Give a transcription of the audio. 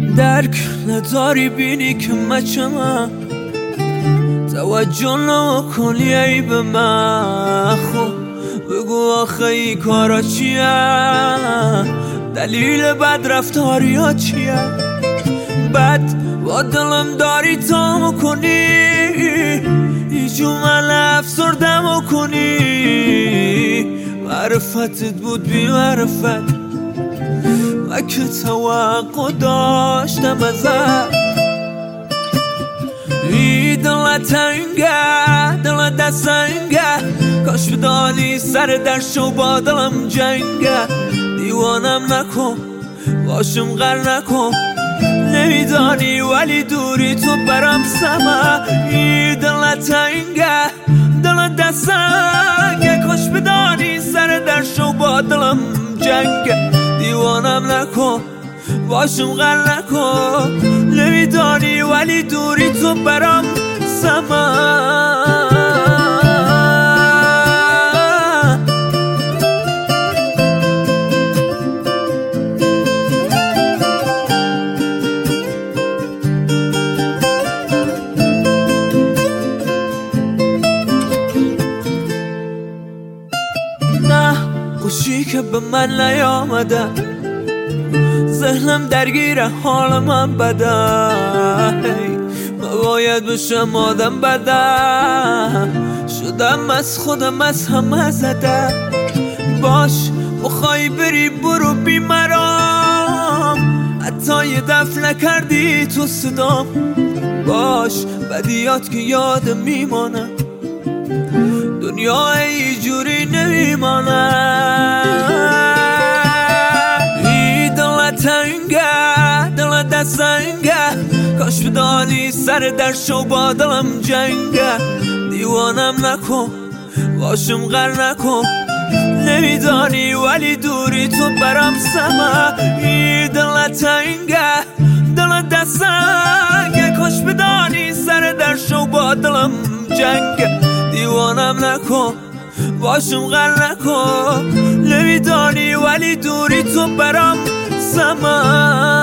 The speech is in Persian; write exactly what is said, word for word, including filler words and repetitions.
درک نداری بینی که مچمم، توجه نکنی ای به من. خب بگو آخه ای کارا چیه، دلیل بد رفتاری ها چیه؟ بد با دلم داری تا مکنی، ایجو من افسردم کنی. معرفتت بود بی معرفت و که توقع داشتم ازت. ای دلت تنگه دلت دستنگه، کاش بدانی سر در شو با دلم جنگه. دیوانم نکن باشم غر نکن، نمیدانی ولی دوری تو برام سمه. ای دلت تنگه دلت دستنگه، کاش بدانی سر در شو با دلم جنگه. دیوانم نکن باشم غر نکن، نمیدانی ولی دوری تو برام سمه. نه خوشی که به من نیامده، ذهنم درگیر حال من بده. من باید بشم آدم بده، شدم از خودم از همه زده. باش بخوای بری برو بی مرام، حتی یه دفع نکردی تو صدام. باش بدیات که یاد میمانه، دنیا اینجوری نمیمانه. تنگه دلت دستنگه، کاش بدانی سر در شو با دلم جنگه. دیوانم نکن باشم غر نکن، نمیدانی ولی دوری تو برام سمه. ای دلت تنگه دلت دستنگه، کاش بدانی سر در شو با دلم جنگه. دیوانم نکن باشم غر نکن، نمیدانی ولی دوری تو برام سمه.